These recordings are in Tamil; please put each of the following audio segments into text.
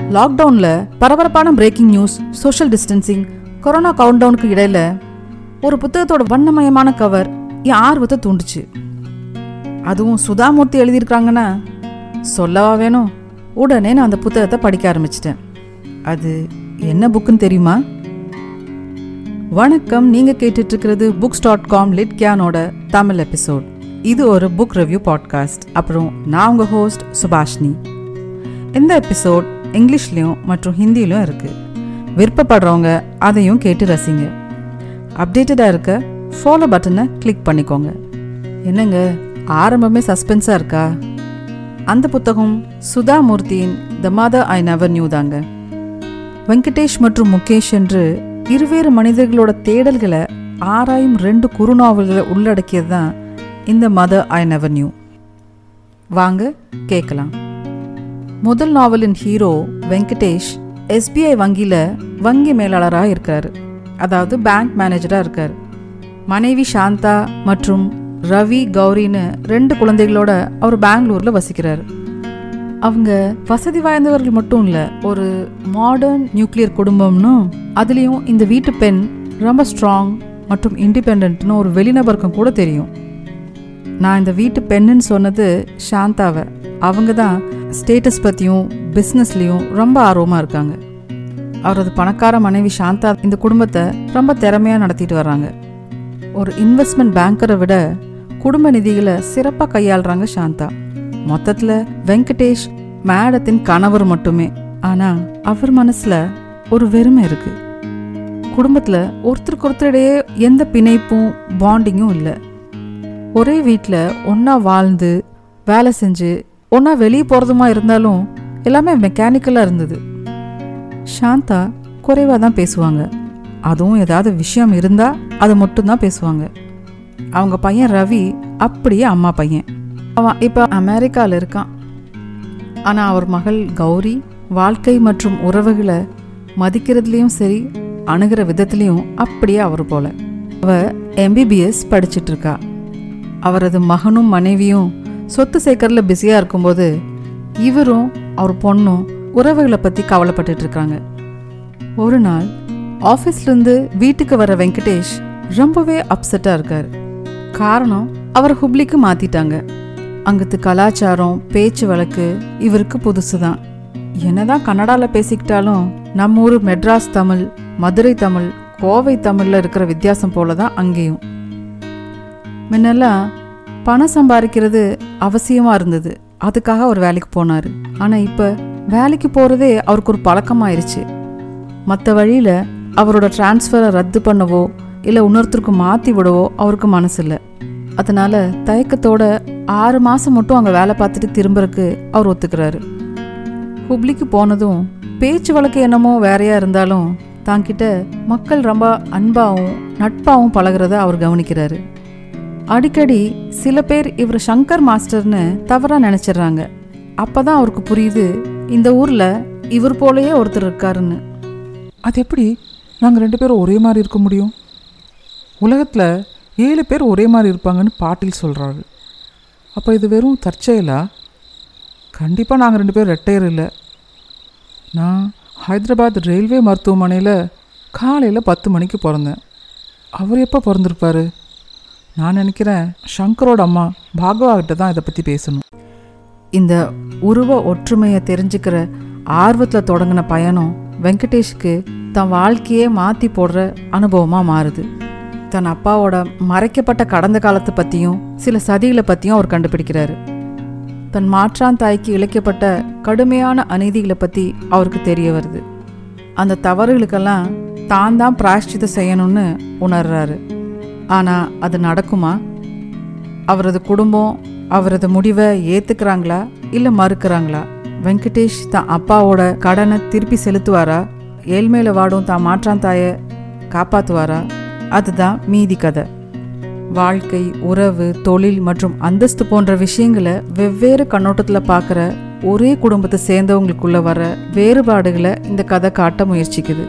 லாக்டவுனில் பரபரப்பான breaking news, social distancing, corona கவுண்டவுனுக்கு இடையில ஒரு புத்தகத்தோட வண்ணமயமான கவர் என் ஆர்வத்தை தூண்டுச்சு. அதுவும் சுதாமூர்த்தி எழுதியிருக்காங்கன்னா சொல்லவா வேணும். உடனே நான் அந்த புத்தகத்தை படிக்க ஆரம்பிச்சிட்டேன். அது என்ன புக்குன்னு தெரியுமா? வணக்கம், நீங்கள் கேட்டுட்ருக்கிறது books.com லிட்கியானோட தமிழ் எபிசோட். இது ஒரு புக் ரிவ்யூ பாட்காஸ்ட். அப்புறம் நான் உங்கள் ஹோஸ்ட் சுபாஷினி. இந்த எபிசோட் இங்கிலீஷ்லேயும் மற்றும் ஹிந்தியிலும் இருக்குது. விருப்பப்படுறவங்க அதையும் கேட்டு ரசிங்க. அப்டேட்டடாக இருக்க ஃபாலோ பட்டனை கிளிக் பண்ணிக்கோங்க. என்னங்க, ஆரம்பமே சஸ்பென்ஸாக இருக்கா? அந்த புத்தகம் சுதாமூர்த்தியின் the mother I never knew தாங்க. வெங்கடேஷ் மற்றும் முகேஷ் என்று இருவேறு மனிதர்களோட தேடல்களை ஆராயும் 2 குறுநாவல்களை உள்ளடக்கியது தான் இந்த மதர் ஐ நெவர் நியூ. வாங்க கேட்கலாம். முதல் நாவலின் ஹீரோ வெங்கடேஷ் SBI வங்கியில் வங்கி மேலாளராக இருக்கார். அதாவது பேங்க் மேனேஜராக இருக்கார். மனைவி சாந்தா மற்றும் ரவி, கௌரின்னு 2 குழந்தைகளோட அவர் பெங்களூரில் வசிக்கிறார். அவங்க வசதி வாய்ந்தவர்கள் மட்டும் இல்லை, ஒரு மாடர்ன் நியூக்ளியர் குடும்பம்னு. அதுலேயும் இந்த வீட்டு பெண் ரொம்ப ஸ்ட்ராங் மற்றும் இண்டிபெண்ட்னு ஒரு வெளிநபருக்கும் கூட தெரியும். நான் இந்த வீட்டு பெண்ணுன்னு சொன்னது சாந்தாவை. அவங்க தான் ஸ்டேட்டஸ் பற்றியும் பிஸ்னஸ்லேயும் ரொம்ப ஆர்வமாக இருக்காங்க. அவரது பணக்கார மனைவி சாந்தா இந்த குடும்பத்தை ரொம்ப திறமையாக நடத்திட்டு வர்றாங்க. ஒரு இன்வெஸ்ட்மெண்ட் பேங்கரை விட குடும்ப நிதிகளை சிறப்பாக கையாளுறாங்க சாந்தா. மொத்தத்தில் வெங்கடேஷ் மேடத்தின் கணவர் மட்டுமே. ஆனால் அவர் மனசில் ஒரு வெறுமை இருக்குது. குடும்பத்தில் ஒருத்தருக்கு ஒருத்தரிடையே எந்த பிணைப்பும் பாண்டிங்கும் இல்லை. ஒரே வீட்டில் ஒன்றா வாழ்ந்து வேலை செஞ்சு ஒன்றா வெளியே போகிறதுமா இருந்தாலும் எல்லாமே மெக்கானிக்கலாக இருந்தது. சாந்தா குறைவாக தான் பேசுவாங்க. அதுவும் ஏதாவது விஷயம் இருந்தால் அது மட்டும்தான் பேசுவாங்க. அவங்க பையன் ரவி அப்படியே அம்மா பையன். அவன் இப்போ அமெரிக்காவில் இருக்கான். ஆனால் அவர் மகள் கௌரி வாழ்க்கை மற்றும் உறவுகளை மதிக்கிறதுலேயும் சரி, அணுகிற விதத்துலேயும் அப்படியே அவர் போல. அவள் MBBS படிச்சுட்டு இருக்கா. அவரது மகனும் மனைவியும் சொத்து சேர்க்கறதுல பிஸியாக இருக்கும்போது இவரும் அவர் பொண்ணும் உறவுகளை பற்றி கவலைப்பட்டு இருக்காங்க. ஒரு நாள் ஆஃபீஸ்லேருந்து வீட்டுக்கு வர வெங்கடேஷ் ரொம்பவே அப்செட்டாக இருக்கார். காரணம், அவர் ஹுப்ளிக்கு மாற்றிட்டாங்க. அங்கத்து கலாச்சாரம், பேச்சு வழக்கு இவருக்கு புதுசு தான். என்னதான் கன்னடாவில் பேசிக்கிட்டாலும் நம்ம ஊர் மெட்ராஸ் தமிழ், மதுரை தமிழ், கோவை தமிழில் இருக்கிற வித்தியாசம் போல தான் அங்கேயும். முன்னெல்லாம் பணம் சம்பாதிக்கிறது அவசியமாக இருந்தது, அதுக்காக அவர் வேலைக்கு போனார். ஆனால் இப்போ வேலைக்கு போகிறதே அவருக்கு ஒரு பழக்கமாயிருச்சு. மற்ற வழியில் அவரோட டிரான்ஸ்ஃபரை ரத்து பண்ணவோ இல்லை இன்னொருத்தருக்கு மாற்றி விடவோ அவருக்கு மனசு இல்லை. அதனால் தயக்கத்தோட 6 மாதம் மட்டும் அங்கே வேலை பார்த்துட்டு திரும்புறதுக்கு அவர் ஒத்துக்கிறாரு. ஹுப்ளிக்கு போனதும் பேச்சு வழக்கு என்னமோ வேறையாக இருந்தாலும் தாங்கிட்ட மக்கள் ரொம்ப அன்பாகவும் நட்பாகவும் பழகிறத அவர் கவனிக்கிறாரு. அடிக்கடி சில பேர் இவர் சங்கர் மாஸ்டர்னு தவறாக நினச்சிட்றாங்க. அப்போ தான் அவருக்கு புரியுது, இந்த ஊரில் இவர் போலயே ஒருத்தர் இருக்காருன்னு. அது எப்படி நாங்கள் 2 பேரும் ஒரே மாதிரி இருக்க முடியும்? உலகத்தில் 7 பேர் ஒரே மாதிரி இருப்பாங்கன்னு பாட்டில் சொல்கிறாரு. அப்போ இது வெறும் தற்செயலா? கண்டிப்பாக நாங்கள் 2 பேரும் ரெட்டையர் இல்லை. நான் ஹைதராபாத் ரயில்வே மருத்துவமனையில் காலையில் 10 மணிக்கு பிறந்தேன். அவர் எப்போ பிறந்திருப்பார்? நான் நினைக்கிறேன் சங்கரோட அம்மா பாகவா கிட்ட தான் இதை பற்றி பேசணும். இந்த உருவ ஒற்றுமையை தெரிஞ்சுக்கிற ஆர்வத்தில் தொடங்கின பயணம் வெங்கடேஷ்க்கு தன் வாழ்க்கையே மாற்றி போடுற அனுபவமாக மாறுது. தன் அப்பாவோட மறைக்கப்பட்ட கடந்த காலத்தை பற்றியும் சில சதிகளை பற்றியும் அவர் கண்டுபிடிக்கிறாரு. தன் மாற்றான் தாய்க்கு இழைக்கப்பட்ட கடுமையான அநீதிகளை பற்றி அவருக்கு தெரிய வருது. அந்த தவறுகளுக்கெல்லாம் தான் பிராயஷ்சித்தம் செய்யணும்னு உணர்றாரு. ஆனால் அது நடக்குமா? அவரது குடும்பம் அவரது முடிவை ஏற்றுக்கிறாங்களா இல்லை மறுக்கிறாங்களா? வெங்கடேஷ் தான் அப்பாவோட கடனை திருப்பி செலுத்துவாரா? ஏழ்மையில் வாடும் தான் மாற்றான் தாயை காப்பாற்றுவாரா? அதுதான் மீதி கதை. வாழ்க்கை, உறவு, தொழில் மற்றும் அந்தஸ்து போன்ற விஷயங்களை வெவ்வேறு கண்ணோட்டத்தில் பார்க்குற ஒரே குடும்பத்தை சேர்ந்தவங்களுக்குள்ள வர வேறுபாடுகளை இந்த கதை காட்ட முயற்சிக்குது.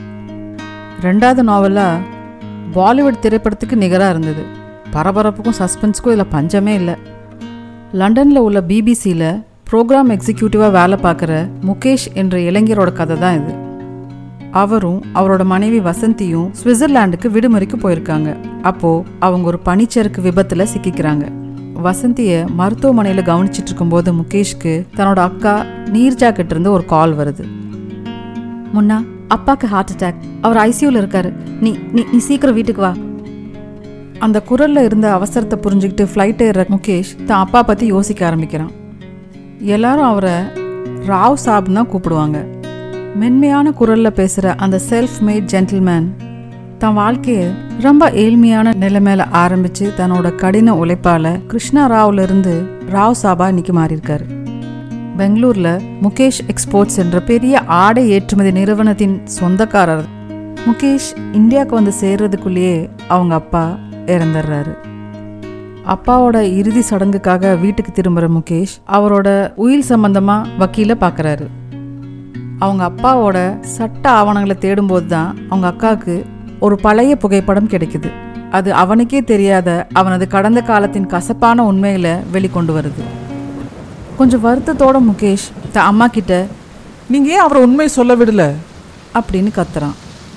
2வது நாவலாக பாலிவுட் திரைப்படத்துக்கு நிகராக இருந்தது. பரபரப்புக்கும் சஸ்பென்ஸுக்கும் இதில் பஞ்சமே இல்லை. லண்டனில் உள்ள BBCயில் ப்ரோக்ராம் எக்ஸிக்யூட்டிவாக வேலை பார்க்குற முகேஷ் என்ற இளைஞரோட கதை தான் இது. அவரும் அவரோட மனைவி வசந்தியும் சுவிட்சர்லாண்டுக்கு விடுமுறைக்கு போயிருக்காங்க. அப்போது அவங்க ஒரு பனிச்சறுக்கு விபத்தில் சிக்கிக்கிறாங்க. வசந்தியை மருத்துவமனையில் கவனிச்சிட்டு இருக்கும்போது முகேஷ்க்கு தன்னோட அக்கா நீர்ஜா கிட்ட இருந்து ஒரு கால் வருது. முன்னா, அப்பாக்கு ஹார்ட் அட்டாக், அவர் ஐசியூவில் இருக்காரு, நீ நீ நீ சீக்கிரம் வீட்டுக்கு வா. அந்த குரலில் இருந்த அவசரத்தை புரிஞ்சுக்கிட்டு ஃப்ளைட் ஏறுற முகேஷ் தான் அப்பா பற்றி யோசிக்க ஆரம்பிக்கிறான். எல்லாரும் அவரை ராவ் சாப்னு தான் கூப்பிடுவாங்க. மென்மையான குரலில் பேசுகிற அந்த செல்ஃப் மேட் ஜென்டில்மேன் தன் வாழ்க்கையை ரொம்ப ஏழ்மையான நிலைமையில ஆரம்பித்து தன்னோட கடின உழைப்பால் கிருஷ்ணா ராவ்லேருந்து ராவ் சாபா இன்னைக்கு மாறியிருக்காரு. பெங்களூரில் முகேஷ் எக்ஸ்போர்ட்ஸ் என்ற பெரிய ஆடை ஏற்றுமதி நிறுவனத்தின் சொந்தக்காரர். முகேஷ் இந்தியாவுக்கு வந்து சேர்றதுக்குள்ளேயே அவங்க அப்பா இறந்துடுறாரு. அப்பாவோட இறுதி சடங்குக்காக வீட்டுக்கு திரும்புகிற முகேஷ் அவரோட உயில் சம்பந்தமாக வக்கீலை பார்க்குறாரு. அவங்க அப்பாவோட சட்ட ஆவணங்களை தேடும்போது தான் அவங்க அக்காவுக்கு ஒரு பழைய புகைப்படம் கிடைக்குது. அது அவனுக்கே தெரியாத அவனது கடந்த காலத்தின் கசப்பான உண்மைகளை வெளிக்கொண்டு வருது. கொஞ்சம் வருத்தத்தோட முகேஷ் தான் அம்மா கிட்ட, நீங்கள் ஏன் அவரை உண்மையை சொல்ல விடல அப்படின்னு கத்துறான்.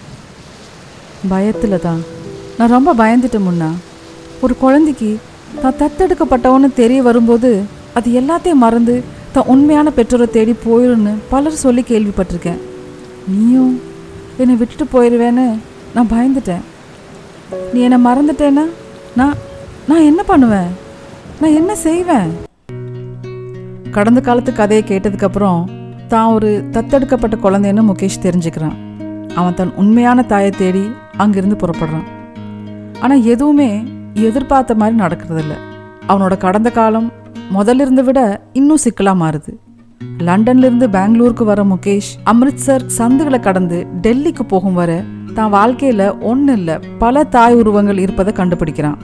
பயத்தில் தான். நான் ரொம்ப பயந்துட்டேன் முன்னா. ஒரு குழந்தைக்கு தான் தத்தெடுக்கப்பட்டவன்னு தெரிய வரும்போது அது எல்லாத்தையும் மறந்து தான் உண்மையான பெற்றோரை தேடி போயிடும்னு பலர் சொல்லி கேள்விப்பட்டிருக்கேன். நீயும் என்னை விட்டுட்டு போயிடுவேன்னு நான் பயந்துட்டேன். நீ என்னை மறந்துட்டேன்னா நான் நான் என்ன பண்ணுவேன்? நான் என்ன செய்வேன்? கடந்த காலத்து கதையை கேட்டதுக்கப்புறம் தான் ஒரு தத்தெடுக்கப்பட்ட குழந்தைன்னு முகேஷ் தெரிஞ்சுக்கிறான். அவன் தன் உண்மையான தாயை தேடி அங்கிருந்து புறப்படுறான். ஆனால் எதுவுமே எதிர்பார்த்த மாதிரி நடக்கிறதில்ல. அவனோட கடந்த காலம் முதல்ல இருந்த விட இன்னும் சிக்கலாக மாறுது. லண்டன்லேருந்து பெங்களூருக்கு வர முகேஷ் அமிர்த்சர் சந்துகளை கடந்து டெல்லிக்கு போகும் வரை தான் வாழ்க்கையில் ஒன்றும் இல்லை பல தாய் உருவங்கள் இருப்பதை கண்டுபிடிக்கிறான்.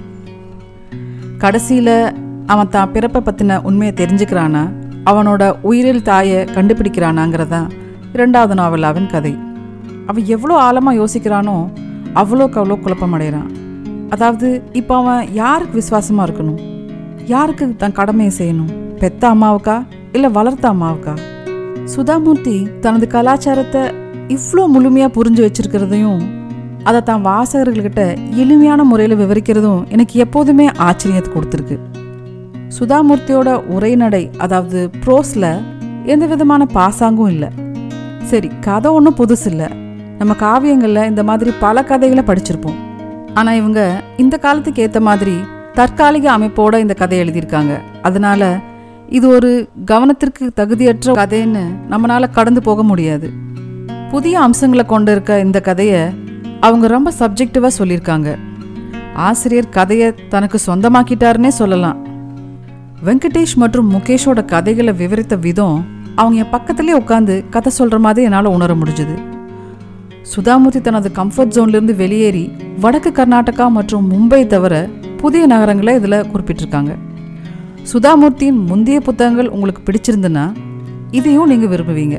கடைசியில் அவன் தான் பிறப்பை பற்றின உண்மையை தெரிஞ்சுக்கிறானா, அவனோட உயிரில் தாயை கண்டுபிடிக்கிறானாங்கிறதான் 2வது நாவலாவின் கதை. அவன் எவ்வளோ ஆழமாக யோசிக்கிறானோ அவ்வளோக்கு அவ்வளோ குழப்பமடைகிறான். அதாவது இப்போ அவன் யாருக்கு விசுவாசமாக இருக்கணும்? யாருக்கு தன் கடமையை செய்யணும்? பெத்த அம்மாவுக்கா இல்லை வளர்த்த அம்மாவுக்கா? சுதாமூர்த்தி தனது கலாச்சாரத்தை இவ்வளோ முழுமையாக புரிஞ்சு வச்சிருக்கிறதையும் அதை தான் வாசகர்கள்கிட்ட எளிமையான முறையில் விவரிக்கிறதும் எனக்கு எப்போதுமே ஆச்சரியத்தை கொடுத்துருக்கு. சுதாமூர்த்தியோட உரைநடை, அதாவது ப்ரோஸில் எந்த விதமான பாசாங்கும் இல்லை. சரி, கதை ஒன்றும் புதுசு இல்லை. நம்ம காவியங்களில் இந்த மாதிரி பல கதைகளை படிச்சிருப்போம். ஆனால் இவங்க இந்த காலத்துக்கு ஏற்ற மாதிரி தற்காலிக அமைப்போட இந்த கதையை எழுதியிருக்காங்க. அதனால இது ஒரு கவனத்திற்கு தகுதியற்ற கதைன்னு நம்மளால கடந்து போக முடியாது. புதிய அம்சங்களை கொண்டு இருக்க இந்த கதையை அவங்க ரொம்ப சப்ஜெக்டிவாக சொல்லியிருக்காங்க. ஆசிரியர் கதையை தனக்கு சொந்தமாக்கிட்டாருன்னே சொல்லலாம். வெங்கடேஷ் மற்றும் முகேஷோட கதைகளை விவரித்த விதம் அவங்க என் பக்கத்துலேயே உட்காந்து கதை சொல்கிற மாதிரி என்னால் உணர முடிஞ்சுது. சுதாமூர்த்தி தனது கம்ஃபர்ட் ஜோன்லேருந்து வெளியேறி வடக்கு கர்நாடகா மற்றும் மும்பை தவிர புதிய நகரங்களை இதில் குறிப்பிட்டிருக்காங்க. சுதாமூர்த்தியின் முந்தைய புத்தகங்கள் உங்களுக்கு பிடிச்சிருந்துன்னா இதையும் நீங்கள் விரும்புவீங்க.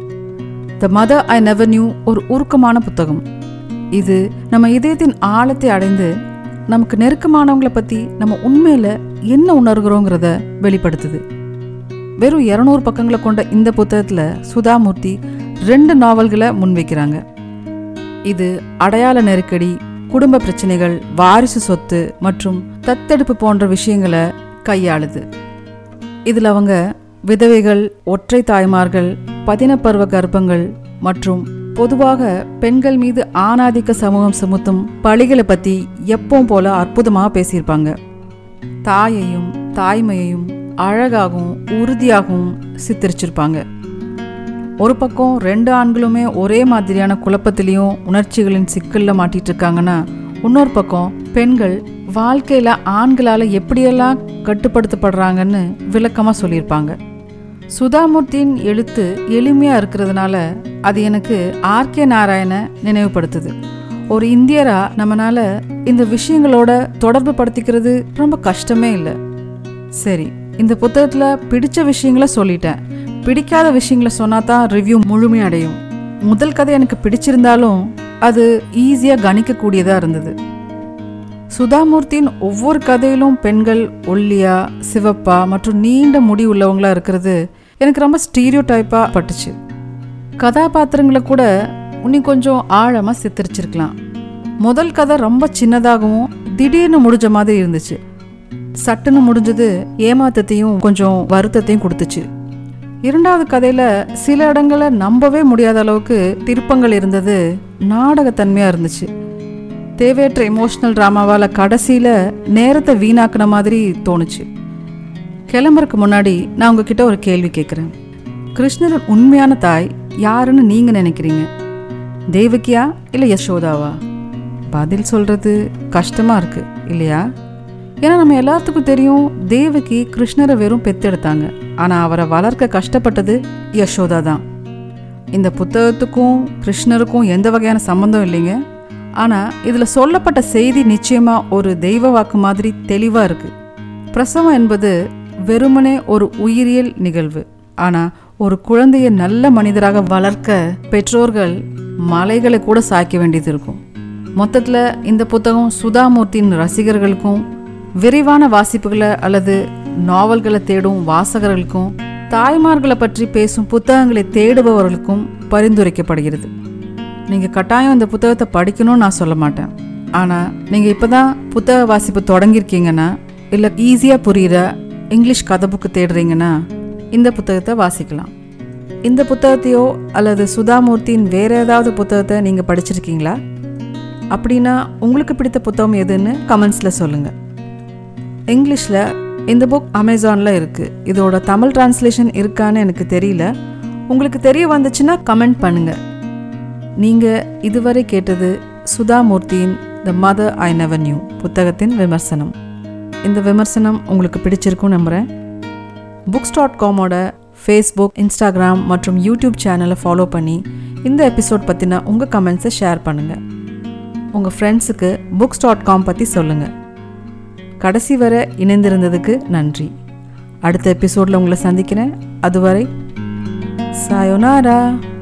The mother I never knew ஒரு உருக்கமான புத்தகம். இது நம்ம இதயத்தின் ஆழத்தை அடைந்து நமக்கு நெருக்கமானவங்களை பற்றி நம்ம உண்மையில் என்ன உணர்கிறோங்கிறத வெளிப்படுத்துது. வெறும் 200 பக்கங்களை கொண்ட இந்த புத்தகத்தில் சுதாமூர்த்தி 2 நாவல்களை முன்வைக்கிறாங்க. இது அடையாள நெருக்கடி, குடும்ப பிரச்சனைகள், வாரிசு சொத்து மற்றும் தத்தெடுப்பு போன்ற விஷயங்களை கையாளுது. இதில் அவங்க விதவைகள், ஒற்றை தாய்மார்கள், பதினப்பருவ கர்ப்பங்கள் மற்றும் பொதுவாக பெண்கள் மீது ஆணாதிக்க சமூகம் சுமத்தும் பழிகளை பற்றி எப்பவும் போல அற்புதமாக பேசியிருப்பாங்க. தாயையும் தாய்மையையும் அழகாகவும் உறுதியாகவும் சித்தரிச்சிருப்பாங்க. ஒரு பக்கம் 2 ஆண்களுமே ஒரே மாதிரியான குழப்பத்திலையும் உணர்ச்சிகளின் சிக்கலில் மாட்டிட்டு இருக்காங்கன்னா, இன்னொரு பக்கம் பெண்கள் வாழ்க்கையில் ஆண்களால் எப்படியெல்லாம் கட்டுப்படுத்தப்படுறாங்கன்னு விளக்கமாக சொல்லியிருப்பாங்க. சுதாமூர்த்தியின் எழுத்து எளிமையாக இருக்கிறதுனால அது எனக்கு ஆர்கே நாராயண நினைவுபடுத்துது. ஒரு இந்தியராக நம்மளால் இந்த விஷயங்களோட தொடர்பு படுத்திக்கிறது ரொம்ப கஷ்டமே இல்லை. சரி, இந்த புத்தகத்தில் பிடிச்ச விஷயங்களை சொல்லிட்டேன். பிடிக்காத விஷயங்களை சொன்னா தான் ரிவ்யூ முழுமையடையும். முதல் கதை எனக்கு பிடிச்சிருந்தாலும் அது ஈஸியாக கணிக்கக்கூடியதாக இருந்தது. சுதாமூர்த்தியின் ஒவ்வொரு கதையிலும் பெண்கள் ஒல்லியா, சிவப்பா மற்றும் நீண்ட முடி உள்ளவங்களா இருக்கிறது எனக்கு ரொம்ப ஸ்டீரியோ டைப்பாக பட்டுச்சு. கதாபாத்திரங்களை கூட இன்னும் கொஞ்சம் ஆழமாக சித்தரிச்சிருக்கலாம். முதல் கதை ரொம்ப சின்னதாகவும் திடீர்னு முடிஞ்ச மாதிரி இருந்துச்சு. சட்டுன்னு முடிஞ்சது ஏமாத்தத்தையும் கொஞ்சம் வருத்தத்தையும் கொடுத்துச்சு. இரண்டாவது கதையில் சில இடங்களை நம்பவே முடியாத அளவுக்கு திருப்பங்கள் இருந்தது, நாடகத்தன்மையாக இருந்துச்சு. தேவையற்ற எமோஷ்னல் ட்ராமாவால் கடைசியில் நேரத்தை வீணாக்குன மாதிரி தோணுச்சு. கிளம்புறதுக்கு முன்னாடி நான் உங்ககிட்ட ஒரு கேள்வி கேட்குறேன். கிருஷ்ணரின் உண்மையான தாய் யாருன்னு நீங்கள் நினைக்கிறீங்க? தேவகியா இல்லை யசோதாவா? பதில் சொல்கிறது கஷ்டமாக இருக்குது இல்லையா? ஏன்னா நம்ம எல்லாத்துக்கும் தெரியும், தேவகி கிருஷ்ணரை வெறும் பெத்தெடுத்தாங்க, ஆனால் அவரை வளர்க்க கஷ்டப்பட்டது யசோதா தான். இந்த புத்தகத்துக்கும் கிருஷ்ணருக்கும் எந்த வகையான சம்மந்தம் இல்லைங்க. ஆனால் இதில் சொல்லப்பட்ட செய்தி நிச்சயமாக ஒரு தெய்வ வாக்கு மாதிரி தெளிவாக இருக்குது. பிரசவம் என்பது வெறுமனே ஒரு உயிரியல் நிகழ்வு. ஆனால் ஒரு குழந்தையை நல்ல மனிதராக வளர்க்க பெற்றோர்கள் மலைகளை கூட சாய்க்க வேண்டியது இருக்கும். மொத்தத்தில் இந்த புத்தகம் சுதாமூர்த்தியின் ரசிகர்களுக்கும், விரிவான வாசிப்புகளை அல்லது நாவல்களை தேடும் வாசகர்களுக்கும், தாய்மார்களை பற்றி பேசும் புத்தகங்களை தேடுபவர்களுக்கும் பரிந்துரைக்கப்படுகிறது. நீங்கள் கட்டாயம் இந்த புத்தகத்தை படிக்கணும்னு நான் சொல்ல மாட்டேன். ஆனால் நீங்கள் இப்போ தான் புத்தக வாசிப்பு தொடங்கியிருக்கீங்கன்னா, இல்லை ஈஸியாக புரிகிற இங்கிலீஷ் கதை புக்கு தேடுறீங்கன்னா இந்த புத்தகத்தை வாசிக்கலாம். இந்த புத்தகத்தையோ அல்லது சுதாமூர்த்தியின் வேறு ஏதாவது புத்தகத்தை நீங்கள் படிச்சிருக்கீங்களா? அப்படின்னா உங்களுக்கு பிடித்த புத்தகம் எதுன்னு கமெண்ட்ஸில் சொல்லுங்கள். இங்கிலீஷில் இந்த புக் அமேசானில் இருக்குது. இதோட தமிழ் டிரான்ஸ்லேஷன் இருக்கான்னு எனக்கு தெரியல. உங்களுக்கு தெரிய வந்துச்சுன்னா கமெண்ட் பண்ணுங்கள். நீங்கள் இதுவரை கேட்டது சுதாமூர்த்தியின் the mother I never knew புத்தகத்தின் விமர்சனம். இந்த விமர்சனம் உங்களுக்கு பிடிச்சிருக்குன்னு நம்புகிறேன். books.comோட ஃபேஸ்புக், இன்ஸ்டாகிராம் மற்றும் யூடியூப் சேனலை ஃபாலோ பண்ணி இந்த எபிசோட் பற்றின உங்கள் கமெண்ட்ஸை ஷேர் பண்ணுங்கள். உங்கள் ஃப்ரெண்ட்ஸுக்கு books.com பற்றி சொல்லுங்கள். கடைசி வரை இணைந்திருந்ததுக்கு நன்றி. அடுத்த எபிசோடில் உங்களை சந்திக்கிறேன். அதுவரை சாயோனாரா.